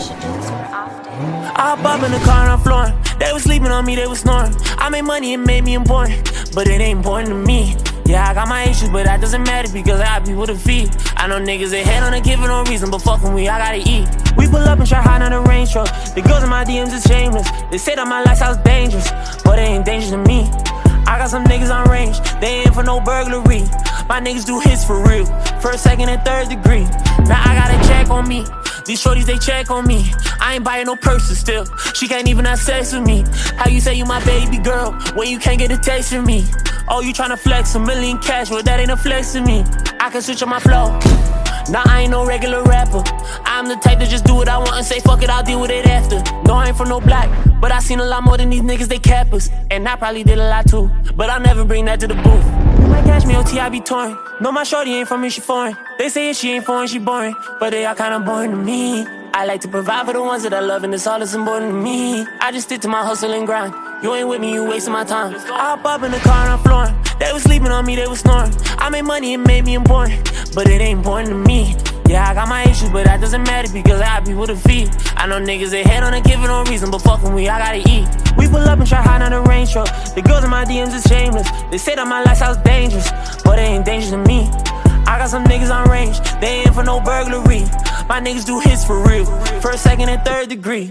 should do this more often. I hop up in the car and I'm flooring. They was sleeping on me, they was snoring. I made money, it made me important, but it ain't important to me. Yeah, I got my issues, but that doesn't matter because I got people to feed. I know niggas that head on a give for no reason, but fucking we, I gotta eat. We pull up and try hiding on the Range truck. The girls in my DMs is shameless. They say that my lifestyle's dangerous, but it ain't dangerous to me. I got some niggas on range, they ain't for no burglary. My niggas do hits for real, first, second, and third degree. Now I got a check on me. These shorties, they check on me. I ain't buying no purses still. She can't even have sex with me. How you say you my baby girl when you can't get a taste from me? Oh, you tryna flex a million cash, well that ain't a flex to me. I can switch on my flow. Nah, I ain't no regular rapper. I'm the type to just do what I want and say fuck it, I'll deal with it after. No, I ain't from no black, but I seen a lot more than these niggas, they cappers. And I probably did a lot too, but I'll never bring that to the booth. You might catch me on T, I be touring. No, my shorty ain't from me, she foreign. They say if she ain't foreign, she boring, but they all kinda boring to me. I like to provide for the ones that I love, and it's all that's important to me. I just stick to my hustle and grind. You ain't with me, you wasting my time. I hop up in the car and I'm flooring. They was sleeping on me, they was snoring. I made money, it made me important, but it ain't important to me. Yeah, I got my issues, but that doesn't matter because I got people to feed. I know niggas that head on a give for no reason, but fucking we, I gotta eat. We pull up and try hiding on the Range truck. The girls in my DMs is shameless. They say that my lifestyle's dangerous, but it ain't dangerous to me. I got some niggas on range, they ain't for no burglary. My niggas do hits for real, first, second, and third degree.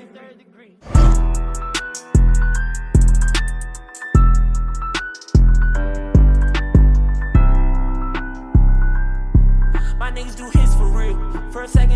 My niggas do hits for real, first, second,